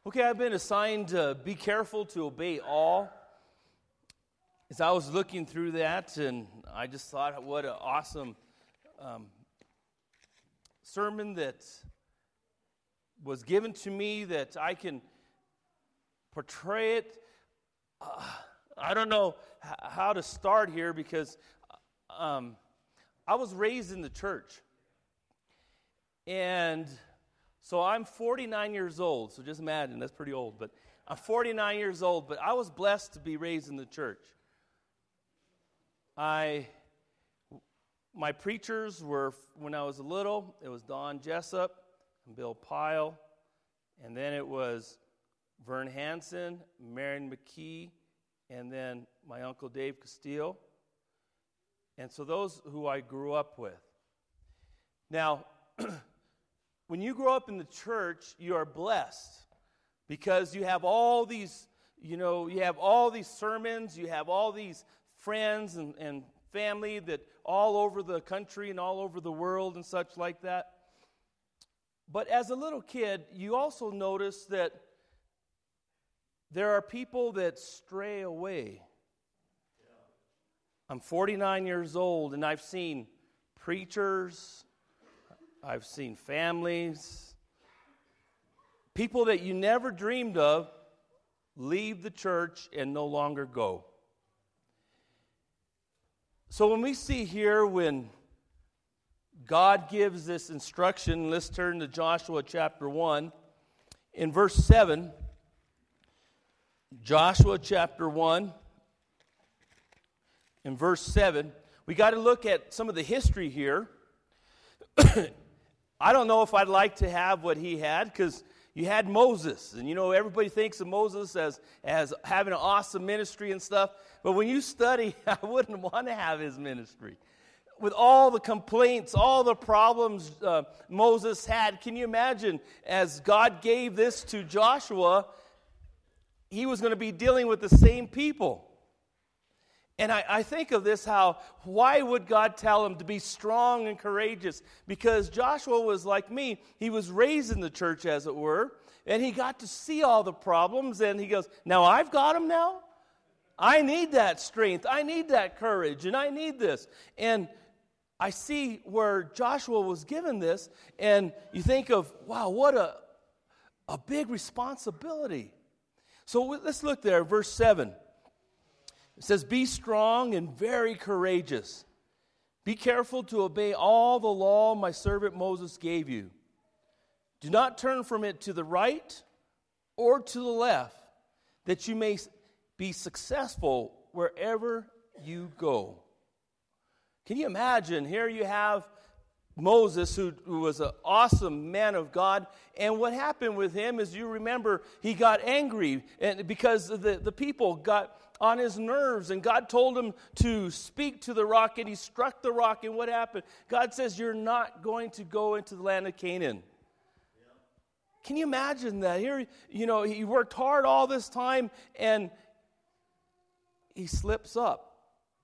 Okay, I've been assigned to be careful to obey all. As I was looking through that, and I just thought, what an awesome sermon that was given to me, that I can portray it. I don't know how to start here, because I was raised in the church. And so I'm 49 years old, so just imagine, that's pretty old, but I'm 49 years old, but I was blessed to be raised in the church. My preachers were, when I was little, it was Don Jessup and Bill Pyle, and then it was Vern Hansen, Marion McKee, and then my Uncle Dave Castillo. And so those who I grew up with. Now, when you grow up in the church, you are blessed because you have all these, you have all these sermons, you have all these friends and family that all over the country and all over the world and such like that. But as a little kid, you also notice that there are people that stray away. I'm 49 years old, and I've seen preachers, I've seen families, people that you never dreamed of leave the church and no longer go. So when we see here, when God gives this instruction, let's turn to Joshua chapter 1. In verse 7, Joshua chapter 1, in verse 7, we got to look at some of the history here. I don't know if I'd like to have what he had, because you had Moses, and everybody thinks of Moses as having an awesome ministry and stuff, but when you study, I wouldn't want to have his ministry. With all the complaints, all the problems Moses had, can you imagine, as God gave this to Joshua, he was going to be dealing with the same people. And I think of this, why would God tell him to be strong and courageous? Because Joshua was like me. He was raised in the church, as it were, and he got to see all the problems, and he goes, now I've got them now? I need that strength. I need that courage, and I need this. And I see where Joshua was given this, and you think of, wow, what a big responsibility. So let's look there, verse 7. It says, be strong and very courageous. Be careful to obey all the law my servant Moses gave you. Do not turn from it to the right or to the left, that you may be successful wherever you go. Can you imagine? Here you have Moses, who was an awesome man of God, and what happened with him is, you remember, he got angry because the people got on his nerves, and God told him to speak to the rock, and he struck the rock, and what happened? God says, you're not going to go into the land of Canaan. Yeah. Can you imagine that? Here, he worked hard all this time, and he slips up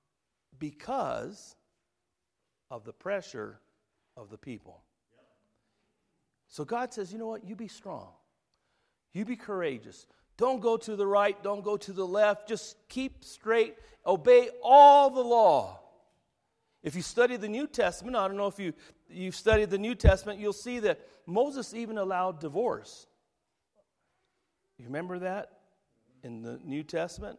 because of the pressure of the people. Yep. So God says, you know what? You be strong. You be courageous. Don't go to the right. Don't go to the left. Just keep straight. Obey all the law. If you study the New Testament, I don't know if you've studied the New Testament, you'll see that Moses even allowed divorce. You remember that in the New Testament?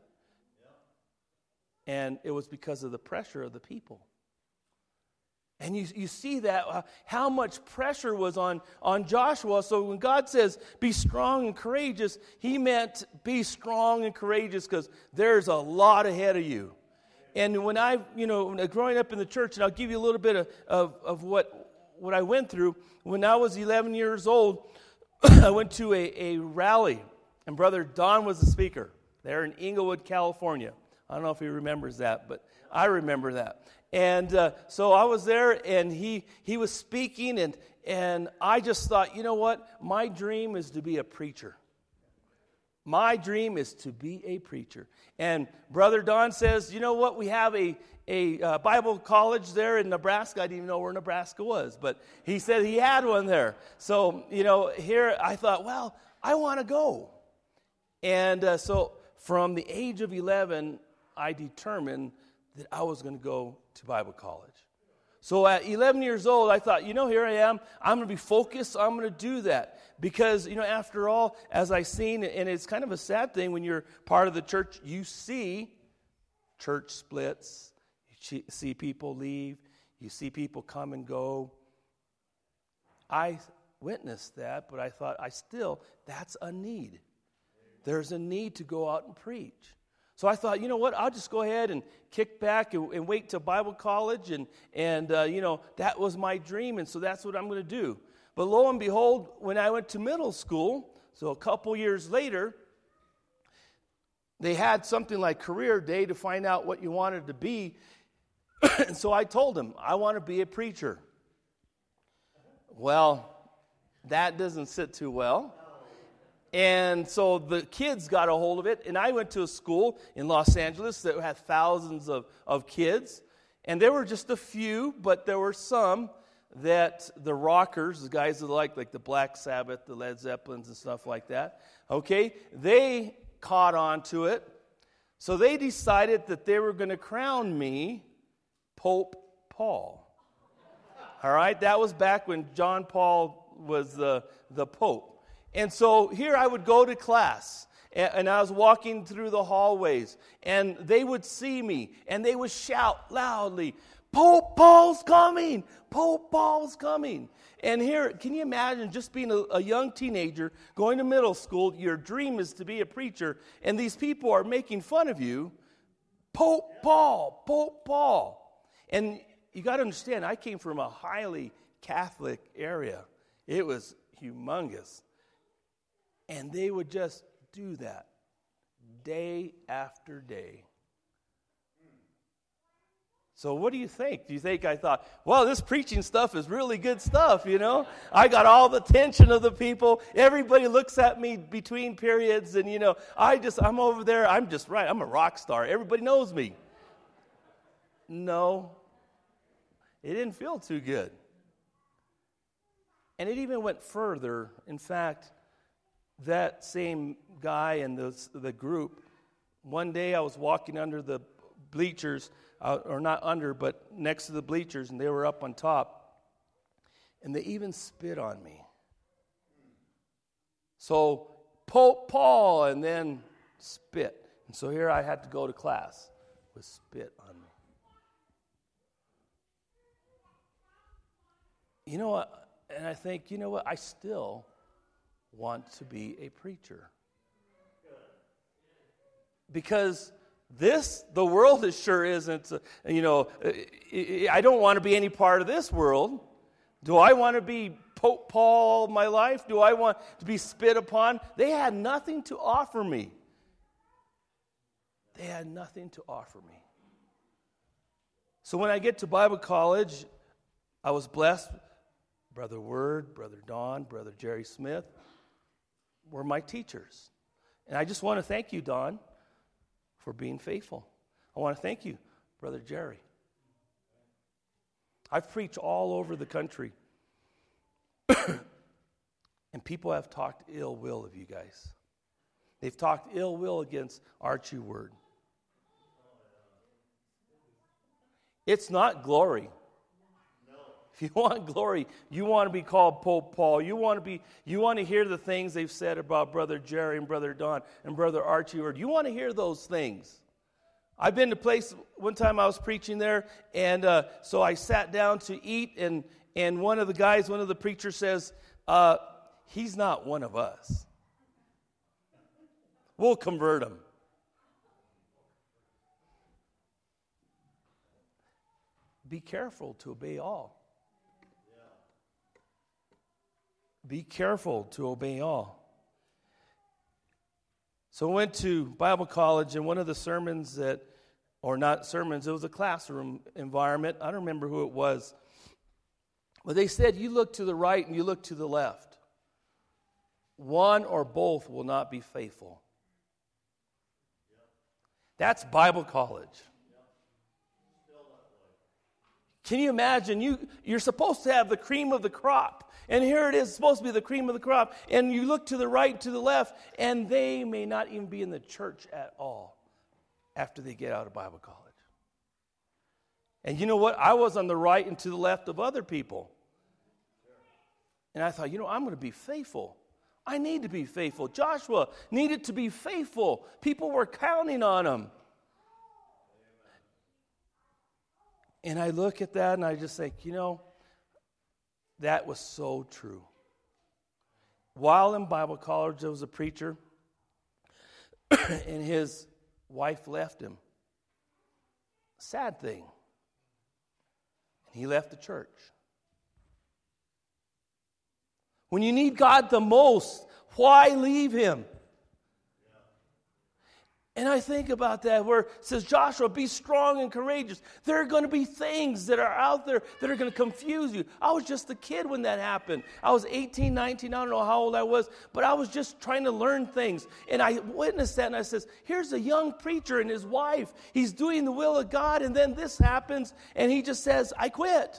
And it was because of the pressure of the people. And you see that, how much pressure was on Joshua. So when God says, be strong and courageous, he meant be strong and courageous because there's a lot ahead of you. And when growing up in the church, and I'll give you a little bit of what I went through. When I was 11 years old, I went to a rally, and Brother Don was the speaker there in Inglewood, California. I don't know if he remembers that, but I remember that. And so I was there, and he was speaking, and I just thought, you know what? My dream is to be a preacher. My dream is to be a preacher. And Brother Don says, you know what? We have a Bible college there in Nebraska. I didn't even know where Nebraska was, but he said he had one there. So, here I thought, well, I want to go. And so from the age of 11, I determined that I was going to go to Bible college. So at 11 years old, I thought, here I am. I'm going to be focused. I'm going to do that. Because, after all, as I seen, and it's kind of a sad thing when you're part of the church, you see church splits, you see people leave, you see people come and go. I witnessed that, but I thought, that's a need. There's a need to go out and preach. So I thought, I'll just go ahead and kick back and wait till Bible college, and that was my dream, and so that's what I'm going to do. But lo and behold, when I went to middle school, so a couple years later, they had something like career day to find out what you wanted to be, and so I told them, I want to be a preacher. Well, that doesn't sit too well. And so the kids got a hold of it, and I went to a school in Los Angeles that had thousands of kids, and there were just a few, but there were some that the rockers, the guys that like the Black Sabbath, the Led Zeppelins and stuff like that, okay, they caught on to it. So they decided that they were going to crown me Pope Paul. All right, that was back when John Paul was the Pope. And so here I would go to class, and I was walking through the hallways, and they would see me, and they would shout loudly, Pope Paul's coming! Pope Paul's coming! And here, can you imagine just being a young teenager, going to middle school, your dream is to be a preacher, and these people are making fun of you, Pope Paul, Pope Paul. And you got to understand, I came from a highly Catholic area. It was humongous. And they would just do that day after day. So what do you think? Do you think I thought, well, this preaching stuff is really good stuff, I got all the attention of the people. Everybody looks at me between periods, and, I'm over there. I'm just right. I'm a rock star. Everybody knows me. No, it didn't feel too good. And it even went further. In fact, that same guy and the group, one day I was walking under the bleachers, or not under, but next to the bleachers, and they were up on top, and they even spit on me. So, Pope Paul, and then spit. And so here I had to go to class with spit on me. And I think, I still want to be a preacher. Because the world sure isn't, I don't want to be any part of this world. Do I want to be Pope Paul all my life? Do I want to be spit upon? They had nothing to offer me. They had nothing to offer me. So when I get to Bible college, I was blessed. Brother Word, Brother Don, Brother Jerry Smith were my teachers. And I just want to thank you, Don, for being faithful. I want to thank you, Brother Jerry. I've preached all over the country. And people have talked ill will of you guys. They've talked ill will against Archie Word. It's not glory. If you want glory, you want to be called Pope Paul. You want to hear the things they've said about Brother Jerry and Brother Don and Brother Archie Word. You want to hear those things. I've been to a place, one time I was preaching there, and so I sat down to eat, and one of the preachers says, he's not one of us. We'll convert him. Be careful to obey all. Be careful to obey all. So I went to Bible college, and one of the sermons it was a classroom environment. I don't remember who it was. But they said, you look to the right and you look to the left. One or both will not be faithful. That's Bible college. Can you imagine? You're supposed to have the cream of the crop. And here it is, supposed to be the cream of the crop. And you look to the right, to the left, and they may not even be in the church at all after they get out of Bible college. And you know what? I was on the right and to the left of other people. And I thought, I'm going to be faithful. I need to be faithful. Joshua needed to be faithful. People were counting on him. And I look at that and I just think, that was so true. While in Bible college, there was a preacher, and his wife left him. Sad thing. He left the church. When you need God the most, why leave him? And I think about that where it says, Joshua, be strong and courageous. There are going to be things that are out there that are going to confuse you. I was just a kid when that happened. I was 18, 19, I don't know how old I was, but I was just trying to learn things. And I witnessed that and I says, here's a young preacher and his wife. He's doing the will of God, and then this happens and he just says, I quit.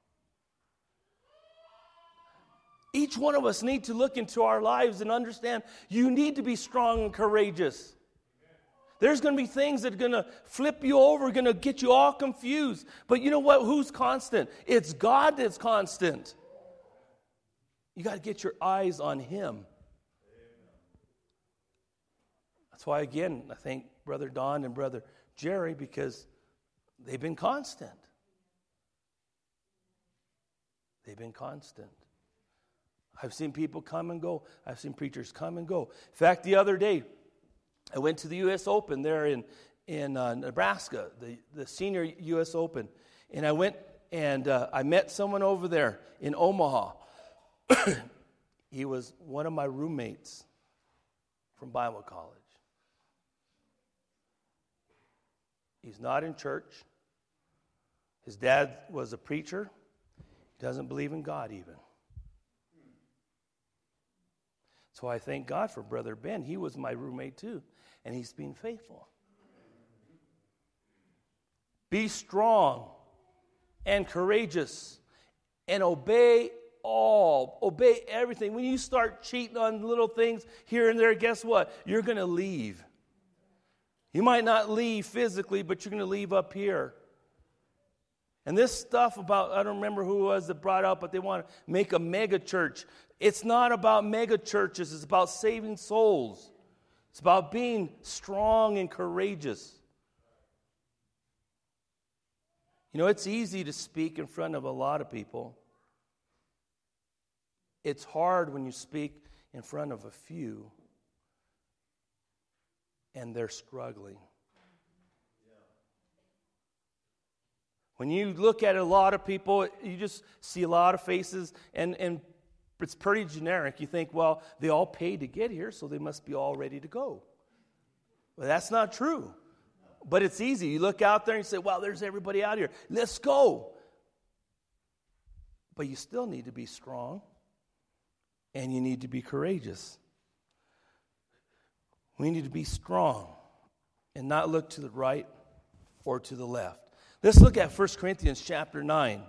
Each one of us need to look into our lives and understand you need to be strong and courageous. There's going to be things that are going to flip you over, going to get you all confused. But you know what? Who's constant? It's God that's constant. You got to get your eyes on Him. That's why, again, I thank Brother Don and Brother Jerry, because they've been constant. They've been constant. I've seen people come and go. I've seen preachers come and go. In fact, the other day, I went to the U.S. Open there in Nebraska, the senior U.S. Open. And I went and I met someone over there in Omaha. He was one of my roommates from Bible college. He's not in church. His dad was a preacher. He doesn't believe in God even. So I thank God for Brother Ben. He was my roommate too, and he's been faithful. Be strong and courageous and obey all. Obey everything. When you start cheating on little things here and there, guess what? You're going to leave. You might not leave physically, but you're going to leave up here. And this stuff about, I don't remember who it was that brought out, but they want to make a mega church. It's not about mega churches. It's about saving souls. It's about being strong and courageous. You know, it's easy to speak in front of a lot of people. It's hard when you speak in front of a few and they're struggling. When you look at a lot of people, you just see a lot of faces, and it's pretty generic. You think, well, they all paid to get here, so they must be all ready to go. Well, that's not true. But it's easy. You look out there and you say, well, there's everybody out here. Let's go. But you still need to be strong, and you need to be courageous. We need to be strong and not look to the right or to the left. Let's look at 1 Corinthians chapter 9.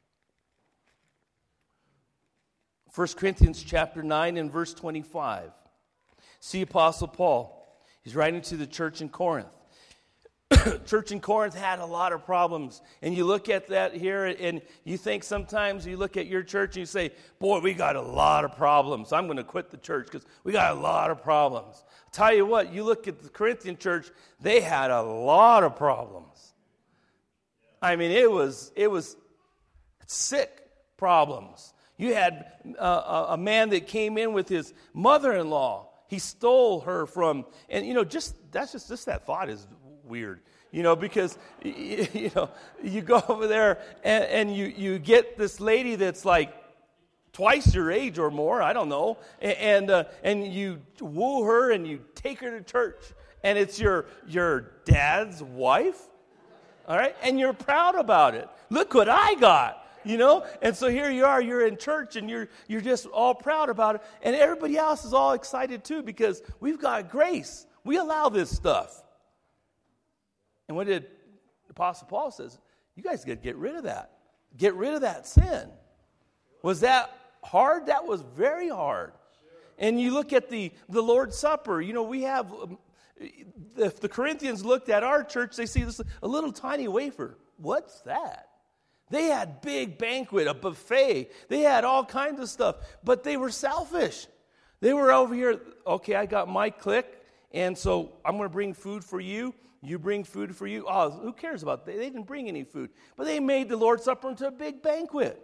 1 Corinthians chapter 9 and verse 25. See Apostle Paul. He's writing to the church in Corinth. Church in Corinth had a lot of problems. And you look at that here and you think sometimes you look at your church and you say, boy, we got a lot of problems. I'm going to quit the church because we got a lot of problems. I'll tell you what, you look at the Corinthian church, they had a lot of problems. I mean, it was sick problems. You had a man that came in with his mother-in-law. He stole her from, and just that thought is weird. Because you go over there and you get this lady that's like twice your age or more, I don't know, and you woo her and you take her to church, and it's your dad's wife. All right? And you're proud about it. Look what I got, And so here you are, you're in church, and you're just all proud about it. And everybody else is all excited too because we've got grace. We allow this stuff. And what did Apostle Paul says? You guys got to get rid of that. get rid of that sin. Was that hard? That was very hard. And you look at the Lord's Supper. You know, we have, if the Corinthians looked at our church, they see this a little tiny wafer. What's that? They had big banquet, a buffet. They had all kinds of stuff, but they were selfish. They were over here, okay, I got my clique, and so I'm going to bring food for you. You bring food for you. Oh, who cares about that? They didn't bring any food. But they made the Lord's Supper into a big banquet.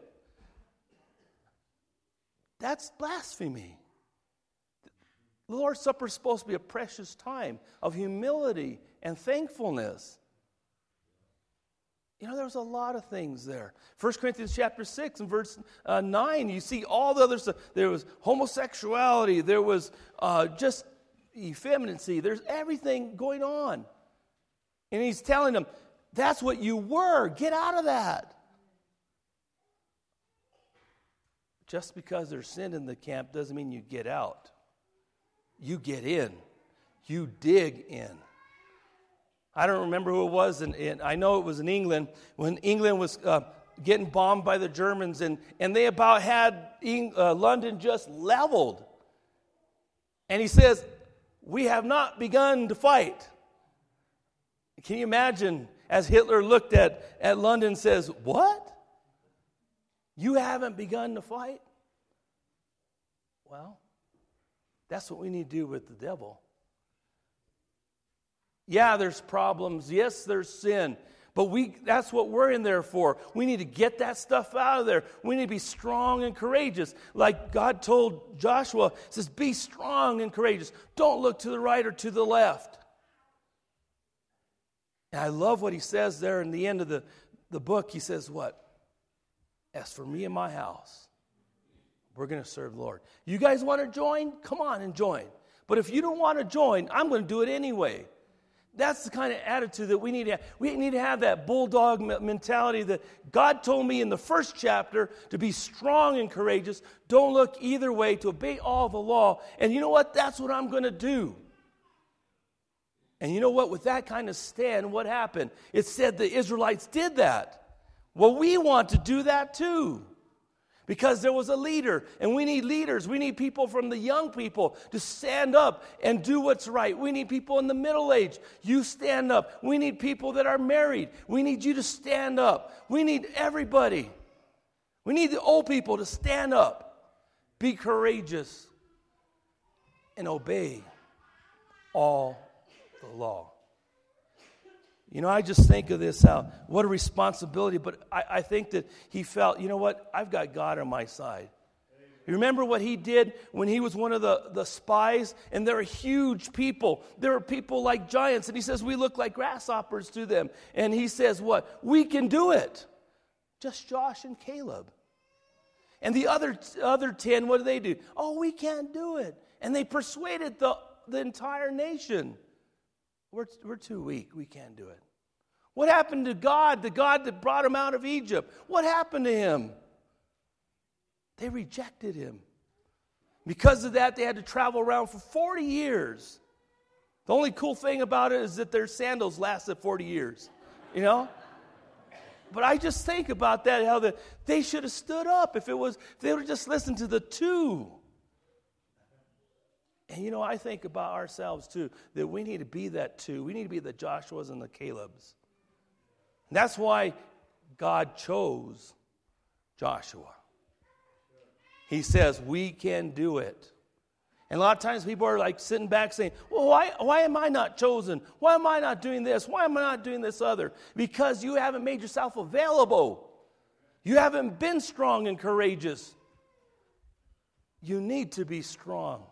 That's blasphemy. The Lord's Supper is supposed to be a precious time of humility and thankfulness. You know, there was a lot of things there. 1 Corinthians chapter 6 and verse 9, you see all the other stuff. There was homosexuality. There was just effeminacy. There's everything going on. And he's telling them, that's what you were. Get out of that. Just because there's sin in the camp doesn't mean you get out. You get in. You dig in. I don't remember who it was, and I know it was in England, when England was getting bombed by the Germans, and they about had London just leveled. And he says, we have not begun to fight. Can you imagine, as Hitler looked at London and says, what? You haven't begun to fight? Well, that's what we need to do with the devil. Yeah, there's problems. Yes, there's sin. But that's what we're in there for. We need to get that stuff out of there. We need to be strong and courageous. Like God told Joshua, he says, be strong and courageous. Don't look to the right or to the left. And I love what he says there in the end of the book. He says what? As for me and my house, we're going to serve the Lord. You guys want to join? Come on and join. But if you don't want to join, I'm going to do it anyway. That's the kind of attitude that we need to have. We need to have that bulldog mentality that God told me in the first chapter to be strong and courageous. Don't look either way, to obey all the law. And you know what? That's what I'm going to do. And you know what? With that kind of stand, what happened? It said the Israelites did that. Well, we want to do that too. Because there was a leader, and we need leaders. We need people from the young people to stand up and do what's right. We need people in the middle age. You stand up. We need people that are married. We need you to stand up. We need everybody. We need the old people to stand up, be courageous, and obey all the law. You know, I just think of this, what a responsibility. But I think that he felt, you know what, I've got God on my side. You remember what he did when he was one of the spies? And there are huge people. There are people like giants. And he says, we look like grasshoppers to them. And he says what? We can do it. Just Josh and Caleb. And the other 10, what do? Oh, we can't do it. And they persuaded the entire nation. We're too weak. We can't do it. What happened to God, the God that brought him out of Egypt? What happened to him? They rejected him. Because of that, they had to travel around for 40 years. The only cool thing about it is that their sandals lasted 40 years. You know? But I just think about that, how they should have stood up if they would have just listened to the two. And you know, I think about ourselves too, that we need to be that too. We need to be the Joshuas and the Calebs. And that's why God chose Joshua. He says, we can do it. And a lot of times people are like sitting back saying, well, why am I not chosen? Why am I not doing this? Why am I not doing this other? Because you haven't made yourself available. You haven't been strong and courageous. You need to be strong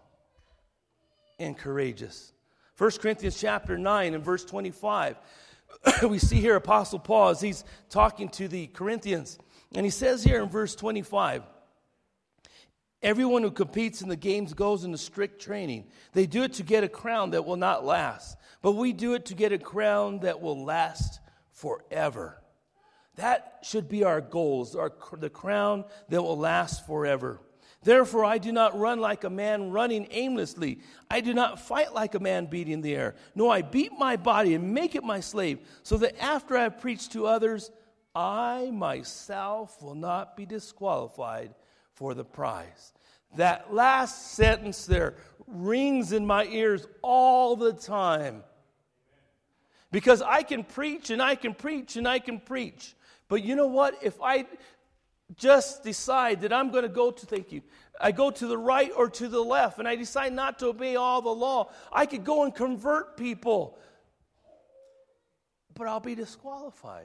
and courageous. 1 Corinthians chapter 9 and verse 25. We see here Apostle Paul as he's talking to the Corinthians. And he says here in verse 25, everyone who competes in the games goes into strict training. They do it to get a crown that will not last. But we do it to get a crown that will last forever. That should be our goals, the crown that will last forever. Therefore, I do not run like a man running aimlessly. I do not fight like a man beating the air. No, I beat my body and make it my slave, so that after I have preached to others, I myself will not be disqualified for the prize. That last sentence there rings in my ears all the time. Because I can preach and I can preach and I can preach. But you know what? If I just decide that I'm going to I go to the right or to the left, and I decide not to obey all the law, I could go and convert people. But I'll be disqualified.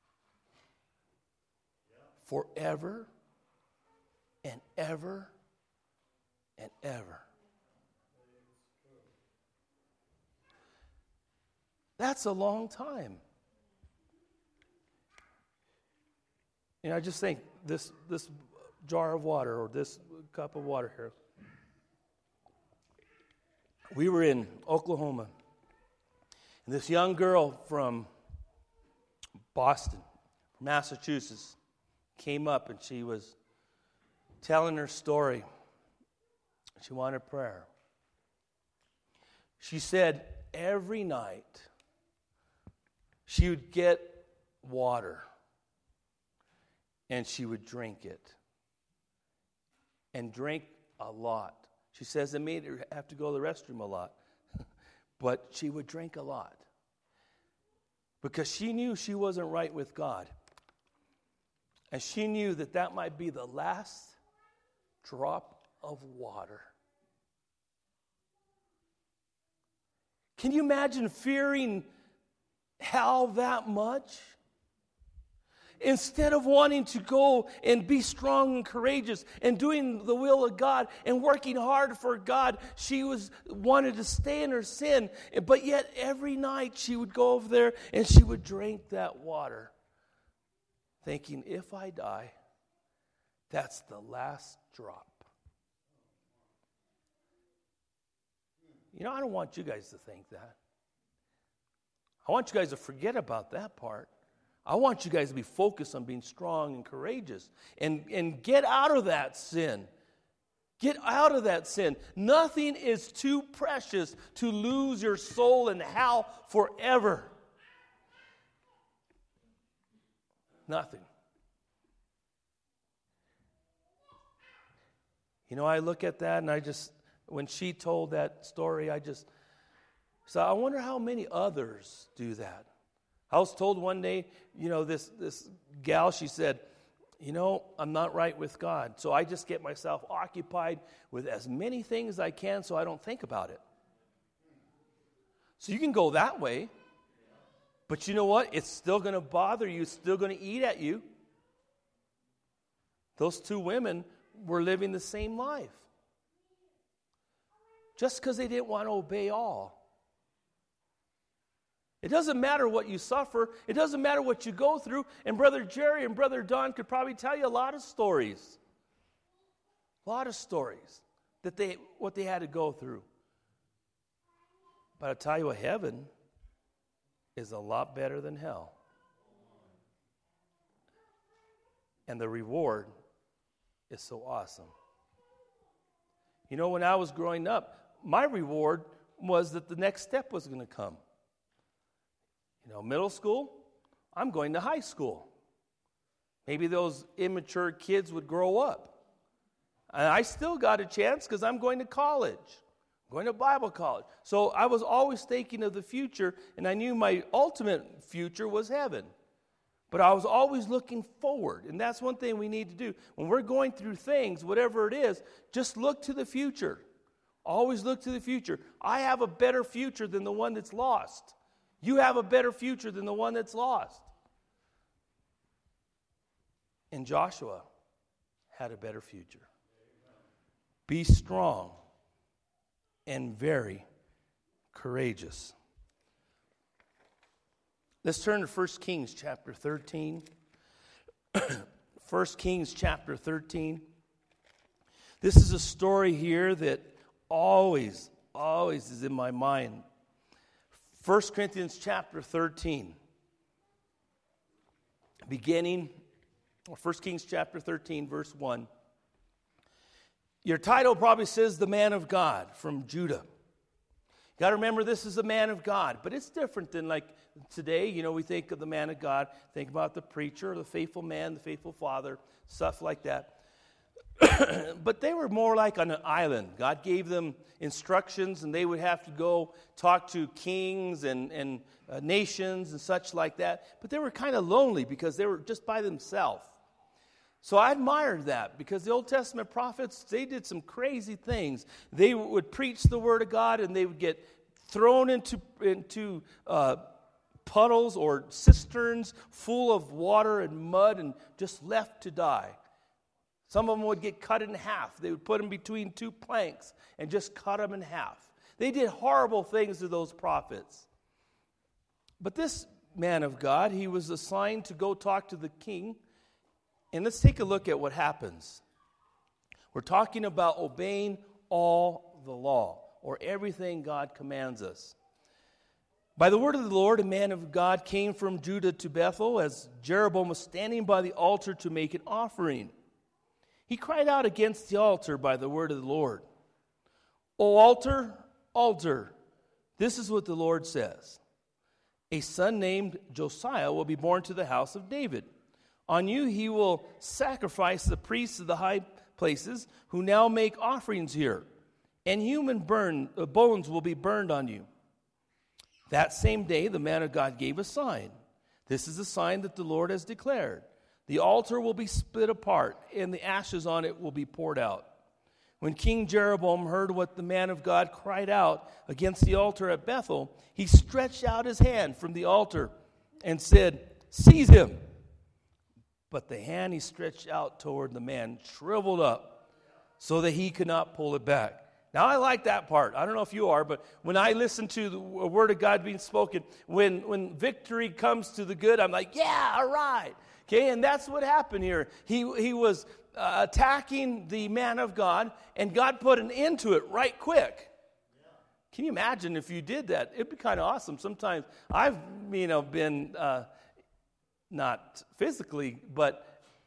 Forever and ever and ever. That's a long time. You know, I just think this jar of water or this cup of water here. We were in Oklahoma, and this young girl from Boston, Massachusetts, came up and she was telling her story. She wanted prayer. She said every night she would get water and she would drink it. And drink a lot. She says it made her have to go to the restroom a lot. But she would drink a lot. Because she knew she wasn't right with God. And she knew that that might be the last drop of water. Can you imagine fearing hell that much? Instead of wanting to go and be strong and courageous and doing the will of God and working hard for God, she wanted to stay in her sin. But yet every night she would go over there and she would drink that water, thinking, if I die, that's the last drop. You know, I don't want you guys to think that. I want you guys to forget about that part. I want you guys to be focused on being strong and courageous and get out of that sin. Get out of that sin. Nothing is too precious to lose your soul in hell forever. Nothing. You know, I look at that and when she told that story, so I wonder how many others do that. I was told one day, you know, this gal, she said, you know, I'm not right with God, so I just get myself occupied with as many things as I can so I don't think about it. So you can go that way, but you know what? It's still going to bother you. It's still going to eat at you. Those two women were living the same life. Just because they didn't want to obey all. It doesn't matter what you suffer. It doesn't matter what you go through. And Brother Jerry and Brother Don could probably tell you a lot of stories. A lot of stories what they had to go through. But I'll tell you what, heaven is a lot better than hell. And the reward is so awesome. You know, when I was growing up, my reward was that the next step was going to come. You know, middle school, I'm going to high school. Maybe those immature kids would grow up. And I still got a chance because I'm going to college. I'm going to Bible college. So I was always thinking of the future, and I knew my ultimate future was heaven. But I was always looking forward, and that's one thing we need to do. When we're going through things, whatever it is, just look to the future. Always look to the future. I have a better future than the one that's lost. You have a better future than the one that's lost. And Joshua had a better future. Be strong and very courageous. Let's turn to 1 Kings chapter 13. 1 Kings chapter 13. This is a story here that always is in my mind. 1 Corinthians chapter 13. Beginning, 1 Kings chapter 13, verse 1. Your title probably says the man of God from Judah. Got to remember, this is a man of God. But it's different than like today. We think of the man of God, think about the preacher, the faithful man, the faithful father, stuff like that. But they were more like on an island. God gave them instructions, and they would have to go talk to kings and nations and such like that. But they were kind of lonely because they were just by themselves. So I admired that, because the Old Testament prophets, they did some crazy things. They would preach the Word of God, and they would get thrown into puddles or cisterns full of water and mud and just left to die. Some of them would get cut in half. They would put them between two planks and just cut them in half. They did horrible things to those prophets. But this man of God, he was assigned to go talk to the king. And let's take a look at what happens. We're talking about obeying all the law, or everything God commands us. By the word of the Lord, a man of God came from Judah to Bethel as Jeroboam was standing by the altar to make an offering. He cried out against the altar by the word of the Lord. O altar, altar, this is what the Lord says. A son named Josiah will be born to the house of David. On you he will sacrifice the priests of the high places who now make offerings here, and human bones will be burned on you. That same day the man of God gave a sign. This is a sign that the Lord has declared. The altar will be split apart, and the ashes on it will be poured out. When King Jeroboam heard what the man of God cried out against the altar at Bethel, he stretched out his hand from the altar and said, "Seize him." But the hand he stretched out toward the man shriveled up so that he could not pull it back. Now, I like that part. I don't know if you are, but when I listen to the word of God being spoken, when victory comes to the good, I'm like, yeah, all right. Okay, and that's what happened here. He was attacking the man of God, and God put an end to it right quick. Can you imagine if you did that? It'd be kind of awesome. Sometimes I've, been not physically, but,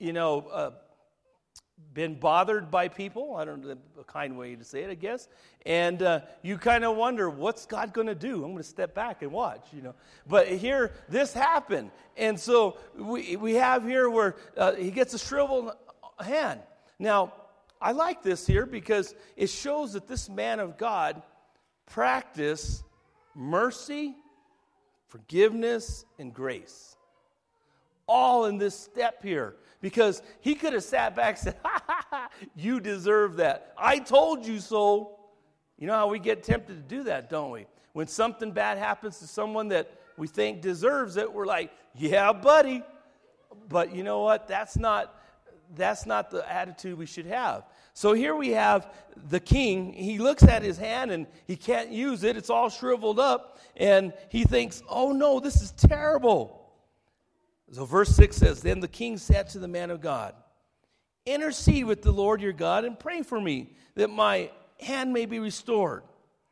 been bothered by people. I don't know, a kind way to say it, I guess. And you kind of wonder, what's God going to do? I'm going to step back and watch, But here, this happened. And so we have here where he gets a shriveled hand. Now, I like this here because it shows that this man of God practiced mercy, forgiveness, and grace. All in this step here. Because he could have sat back and said, you deserve that. I told you so. You know how we get tempted to do that, don't we? When something bad happens to someone that we think deserves it, we're like, yeah, buddy. But you know what? That's not the attitude we should have. So here we have the king. He looks at his hand and he can't use it. It's all shriveled up. And he thinks, oh no, this is terrible. So verse 6 says, Then the king said to the man of God, Intercede with the Lord your God and pray for me, that my hand may be restored.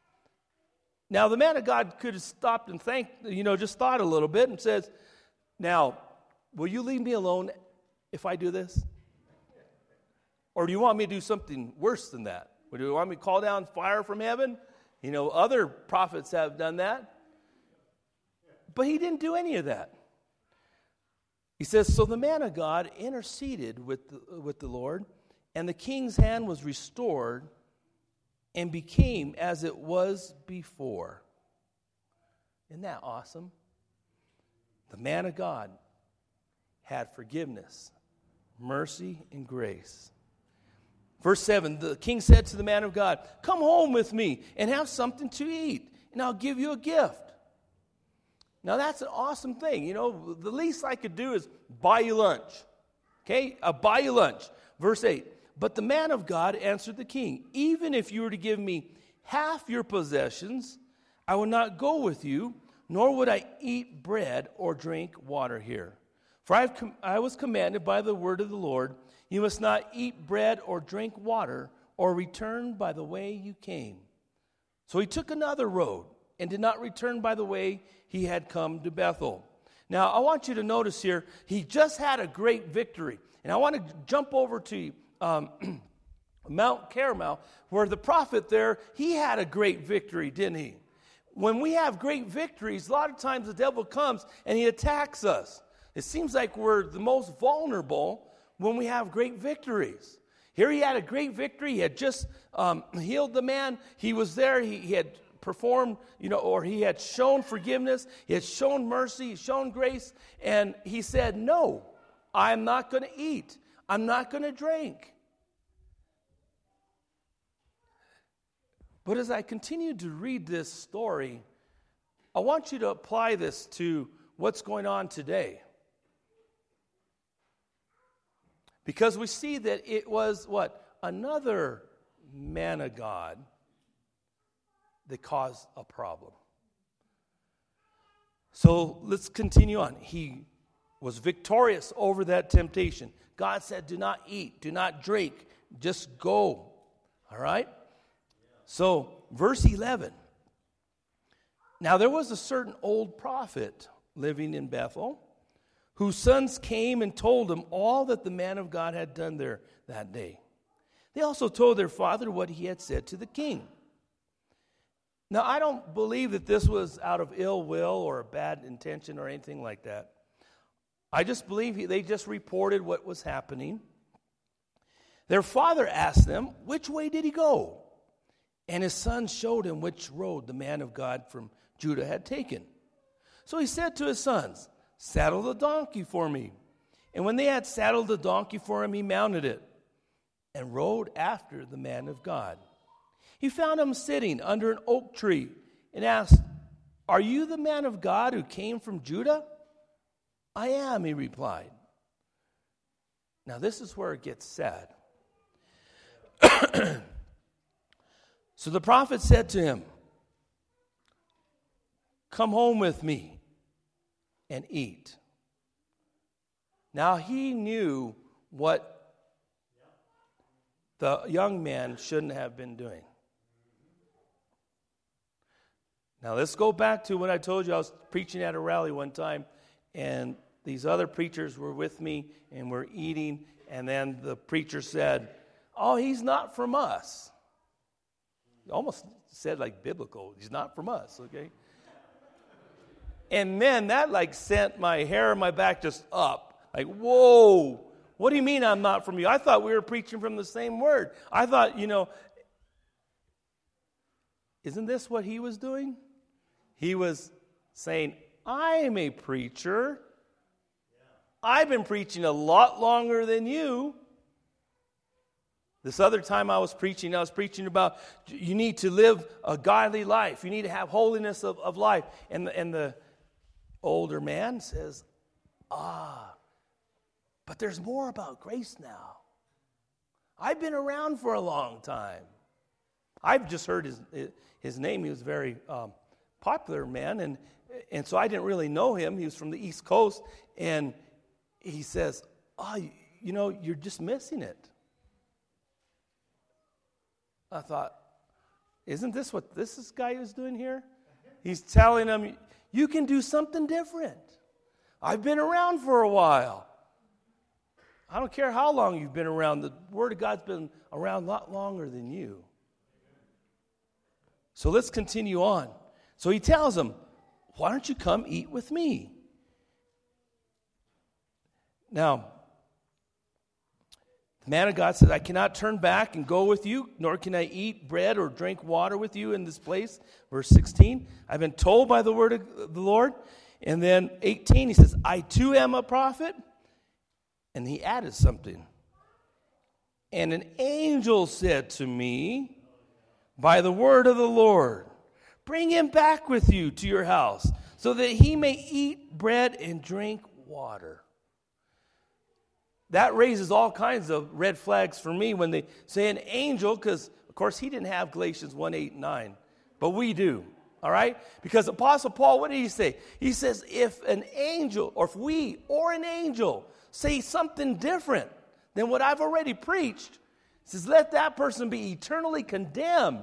Now the man of God could have stopped and just thought a little bit and says, Now, will you leave me alone if I do this? Or do you want me to do something worse than that? Or do you want me to call down fire from heaven? Other prophets have done that. But he didn't do any of that. He says, So the man of God interceded with the Lord, and the king's hand was restored and became as it was before. Isn't that awesome? The man of God had forgiveness, mercy, and grace. Verse 7, the king said to the man of God, Come home with me and have something to eat, and I'll give you a gift. Now, that's an awesome thing. The least I could do is buy you lunch. Okay? I'll buy you lunch. Verse 8, But the man of God answered the king, Even if you were to give me half your possessions, I would not go with you, nor would I eat bread or drink water here. For I was commanded by the word of the Lord, You must not eat bread or drink water, or return by the way you came. So he took another road, and did not return by the way he had come to Bethel. Now, I want you to notice here, he just had a great victory. And I want to jump over to Mount Carmel, where the prophet there, he had a great victory, didn't he? when we have great victories, a lot of times the devil comes and he attacks us. It seems like we're the most vulnerable when we have great victories. Here he had a great victory. He had just healed the man. He was there. He had performed, or he had shown forgiveness. He had shown mercy, shown grace. And he said, no, I'm not going to eat. I'm not going to drink. But as I continue to read this story, I want you to apply this to what's going on today. Because we see that it was, another man of God that caused a problem. So let's continue on. He was victorious over that temptation. God said, do not eat, do not drink, just go. All right? So, verse 11. Now there was a certain old prophet living in Bethel, whose sons came and told him all that the man of God had done there that day. They also told their father what he had said to the king. Now, I don't believe that this was out of ill will or a bad intention or anything like that. I just believe they just reported what was happening. Their father asked them, which way did he go? And his son showed him which road the man of God from Judah had taken. So he said to his sons, saddle the donkey for me. And when they had saddled the donkey for him, he mounted it and rode after the man of God. He found him sitting under an oak tree and asked, are you the man of God who came from Judah? I am, he replied. Now this is where it gets sad. So the prophet said to him, come home with me and eat. Now he knew what the young man shouldn't have been doing. Now let's go back to what I told you. I was preaching at a rally one time, and these other preachers were with me, and we're eating, and then the preacher said, oh, he's not from us. Almost said like biblical. He's not from us, okay? And man, that sent my hair on my back just up. Like, whoa, what do you mean I'm not from you? I thought we were preaching from the same word. I thought, isn't this what he was doing? He was saying, I am a preacher. I've been preaching a lot longer than you. This other time I was preaching about you need to live a godly life. You need to have holiness of life. And the older man says, but there's more about grace now. I've been around for a long time. I've just heard his name. He was a very popular man, and so I didn't really know him. He was from the East Coast, and he says, you're just missing it. I thought, isn't this what this guy is doing here? He's telling them, you can do something different. I've been around for a while. I don't care how long you've been around. The Word of God's been around a lot longer than you. So let's continue on. So he tells them, why don't you come eat with me? Now, the man of God said, I cannot turn back and go with you, nor can I eat bread or drink water with you in this place. Verse 16, I've been told by the word of the Lord. And then 18, he says, I too am a prophet. And he added something. And an angel said to me, by the word of the Lord, bring him back with you to your house, so that he may eat bread and drink water. That raises all kinds of red flags for me when they say an angel, because, of course, he didn't have Galatians 1, 8, 9, but we do, all right? Because Apostle Paul, what did he say? He says, if an angel, or if we or an angel say something different than what I've already preached, he says, let that person be eternally condemned.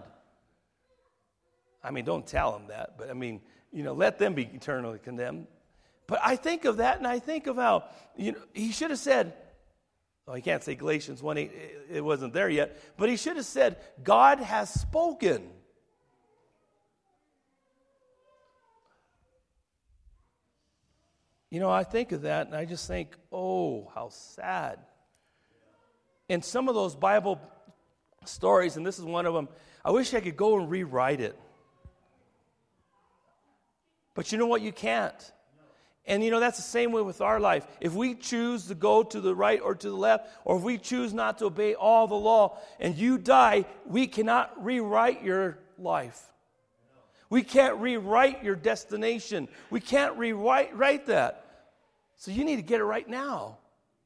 I mean, don't tell them that, but I mean, let them be eternally condemned. But I think of that, and I think of how, he should have said, he can't say Galatians 1:8, it wasn't there yet, but he should have said, God has spoken. I think of that and I just think, oh, how sad. And some of those Bible stories, and this is one of them, I wish I could go and rewrite it. But you know what? You can't. And that's the same way with our life. If we choose to go to the right or to the left, or if we choose not to obey all the law, and you die, we cannot rewrite your life. We can't rewrite your destination. We can't rewrite that. So you need to get it right now.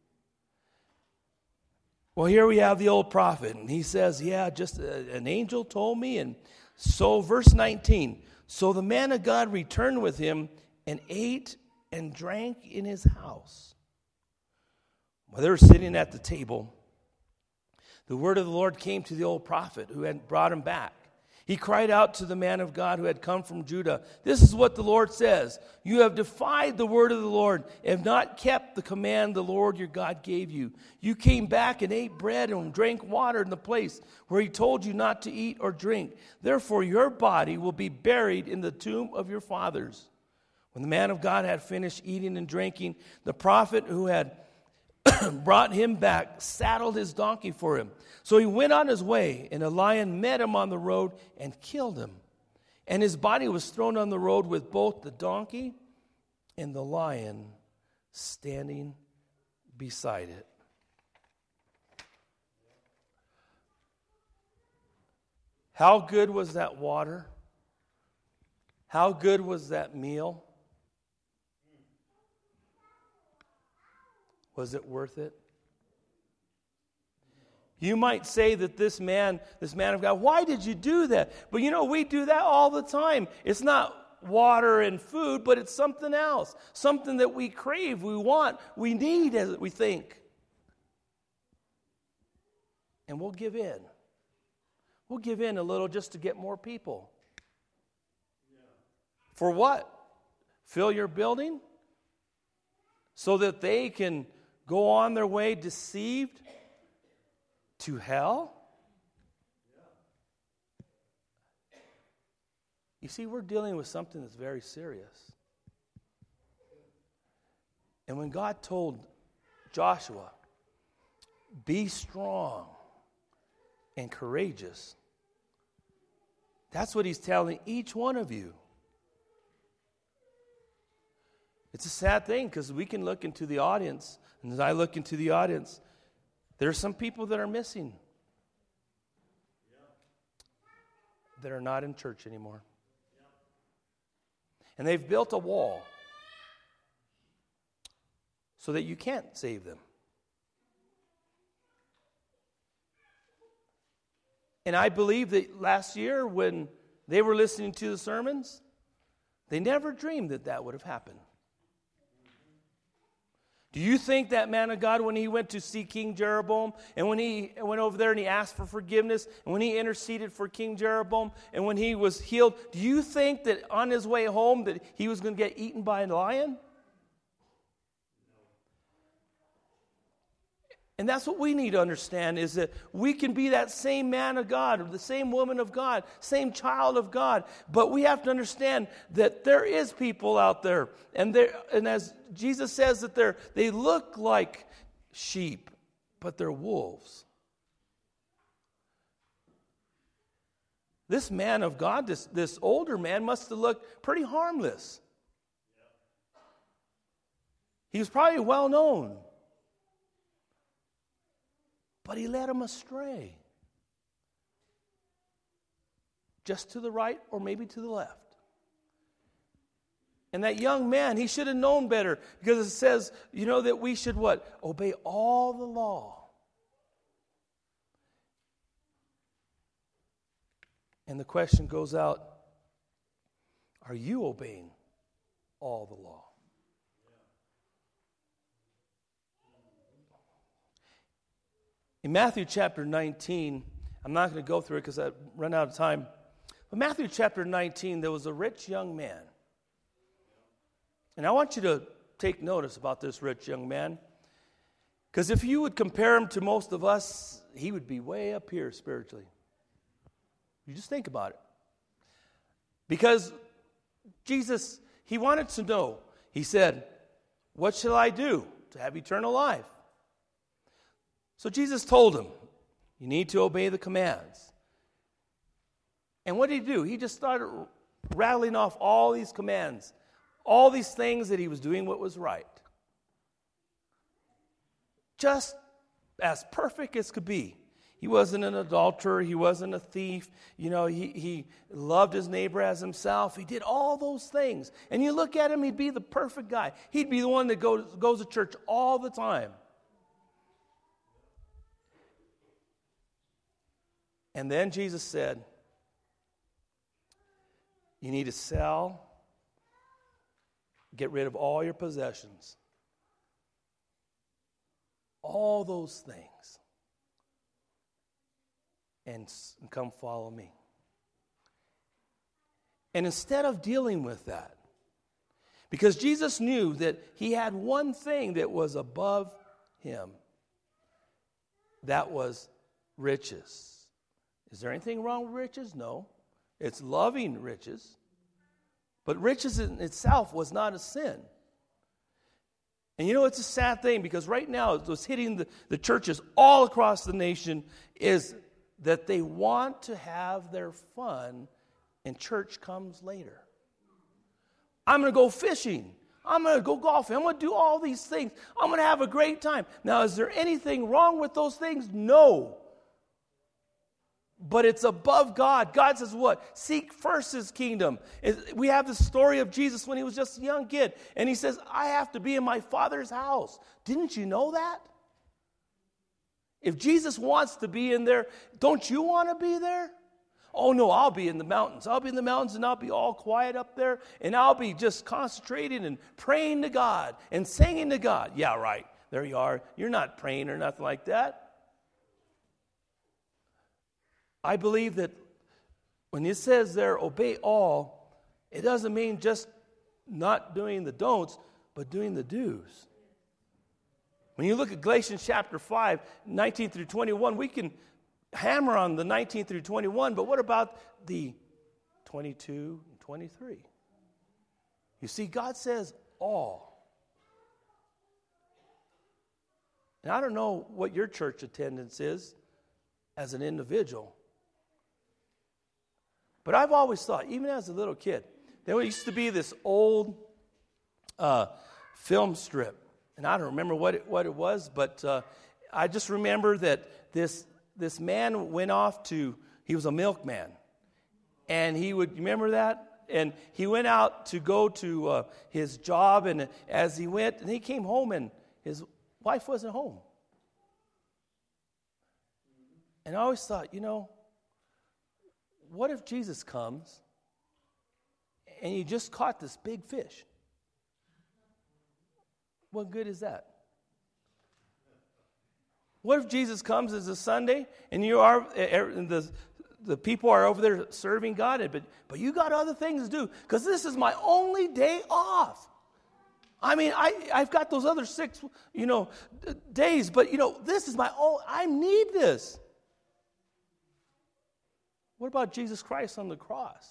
Well, here we have the old prophet, and he says, just an angel told me. And so, verse 19, so the man of God returned with him and ate and drank in his house. While they were sitting at the table, the word of the Lord came to the old prophet who had brought him back. He cried out to the man of God who had come from Judah, "This is what the Lord says. You have defied the word of the Lord and have not kept the command the Lord your God gave you. You came back and ate bread and drank water in the place where he told you not to eat or drink. Therefore your body will be buried in the tomb of your fathers." When the man of God had finished eating and drinking, the prophet who had brought him back saddled his donkey for him. So he went on his way, and a lion met him on the road and killed him. And his body was thrown on the road with both the donkey and the lion standing beside it. How good was that water? How good was that meal? Was it worth it? You might say that this man of God, why did you do that? But we do that all the time. It's not water and food, but it's something else. Something that we crave, we want, we need, as we think. And we'll give in. We'll give in a little just to get more people. For what? Fill your building? So that they can go on their way deceived to hell? You see, we're dealing with something that's very serious. And when God told Joshua, be strong and courageous, that's what he's telling each one of you. It's a sad thing because we can look into the audience, and as I look into the audience, there are some people that are missing that are not in church anymore. And they've built a wall so that you can't save them. And I believe that last year when they were listening to the sermons, they never dreamed that that would have happened. Do you think that man of God, when he went to see King Jeroboam, and when he went over there and he asked for forgiveness, and when he interceded for King Jeroboam, and when he was healed, do you think that on his way home that he was going to get eaten by a lion? And that's what we need to understand, is that we can be that same man of God, or the same woman of God, same child of God, but we have to understand that there is people out there, and as Jesus says that they look like sheep, but they're wolves. This man of God, this older man, must have looked pretty harmless. He was probably well known. But he led him astray. Just to the right or maybe to the left. And that young man, he should have known better. Because it says, that we should what? Obey all the law. And the question goes out, are you obeying all the law? In Matthew chapter 19, I'm not going to go through it because I've run out of time. But Matthew chapter 19, there was a rich young man. And I want you to take notice about this rich young man. Because if you would compare him to most of us, he would be way up here spiritually. You just think about it. Because Jesus, he wanted to know. He said, what shall I do to have eternal life? So Jesus told him, you need to obey the commands. And what did he do? He just started rattling off all these commands, all these things that he was doing what was right. Just as perfect as could be. He wasn't an adulterer. He wasn't a thief. He loved his neighbor as himself. He did all those things. And you look at him, he'd be the perfect guy. He'd be the one that goes to church all the time. And then Jesus said, you need to sell, get rid of all your possessions, all those things, and come follow me. And instead of dealing with that, because Jesus knew that he had one thing that was above him, that was riches. Is there anything wrong with riches? No. It's loving riches. But riches in itself was not a sin. And it's a sad thing, because right now what's hitting the churches all across the nation is that they want to have their fun and church comes later. I'm going to go fishing. I'm going to go golfing. I'm going to do all these things. I'm going to have a great time. Now, is there anything wrong with those things? No. But it's above God. God says what? Seek first his kingdom. We have the story of Jesus when he was just a young kid. And he says, I have to be in my Father's house. Didn't you know that? If Jesus wants to be in there, don't you want to be there? Oh, no, I'll be in the mountains. I'll be in the mountains and I'll be all quiet up there. And I'll be just concentrating and praying to God and singing to God. Yeah, right. There you are. You're not praying or nothing like that. I believe that when it says there, obey all, it doesn't mean just not doing the don'ts, but doing the do's. When you look at Galatians chapter 5, 19 through 21, we can hammer on the 19 through 21, but what about the 22 and 23? You see, God says all. And I don't know what your church attendance is as an individual. But I've always thought, even as a little kid, there used to be this old film strip. And I don't remember what it was, but I just remember that this man went off he was a milkman. And he would, remember that? And he went out to go to his job, and as he went, and he came home, and his wife wasn't home. And I always thought, what if Jesus comes and you just caught this big fish? What good is that? What if Jesus comes as a Sunday and the people are over there serving God, but you got other things to do because this is my only day off. I mean, I've got those other 6, days, but this is my own. I need this. What about Jesus Christ on the cross?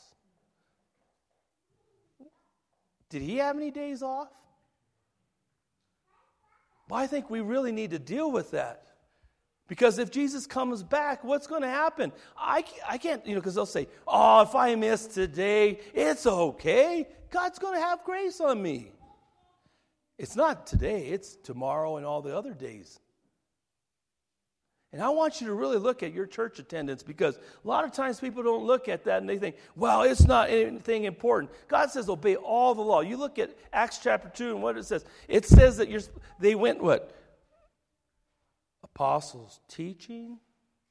Did he have any days off? Well, I think we really need to deal with that. Because if Jesus comes back, what's going to happen? I can't, because they'll say, oh, if I miss today, it's okay. God's going to have grace on me. It's not today, it's tomorrow and all the other days. And I want you to really look at your church attendance, because a lot of times people don't look at that and they think, well, it's not anything important. God says obey all the law. You look at Acts chapter 2 and what it says. It says that they went what? Apostles teaching,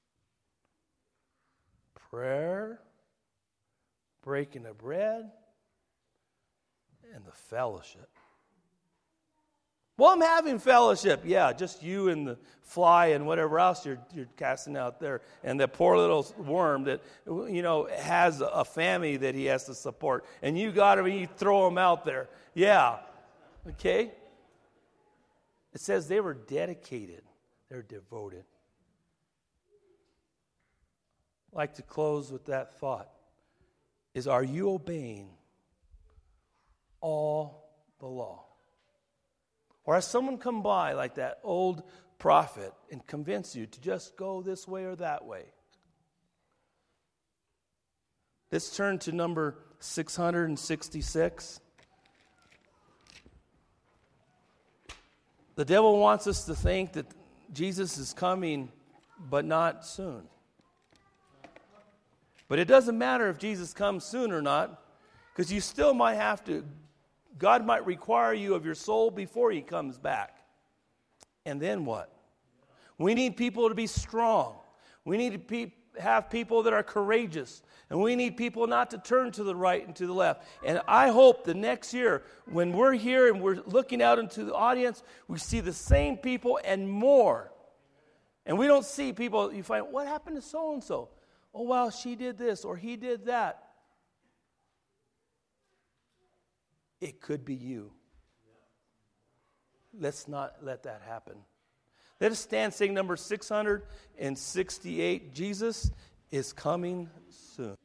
prayer, breaking of bread, and the fellowship. Well, I'm having fellowship. Yeah, just you and the fly and whatever else you're casting out there. And that poor little worm that, has a family that he has to support. And you got him and you throw him out there. Yeah. Okay? It says they were dedicated. They're devoted. I'd like to close with that thought. Are you obeying all the law? Or has someone come by like that old prophet and convince you to just go this way or that way? Let's turn to number 666. The devil wants us to think that Jesus is coming, but not soon. But it doesn't matter if Jesus comes soon or not, because you still might have to, God might require you of your soul before he comes back. And then what? We need people to be strong. We need to have people that are courageous. And we need people not to turn to the right and to the left. And I hope the next year, when we're here and we're looking out into the audience, we see the same people and more. And we don't see people, you find, what happened to so-and-so? Oh, well, she did this or he did that. It could be you. Let's not let that happen. Let us stand, sing number 668, Jesus is coming soon.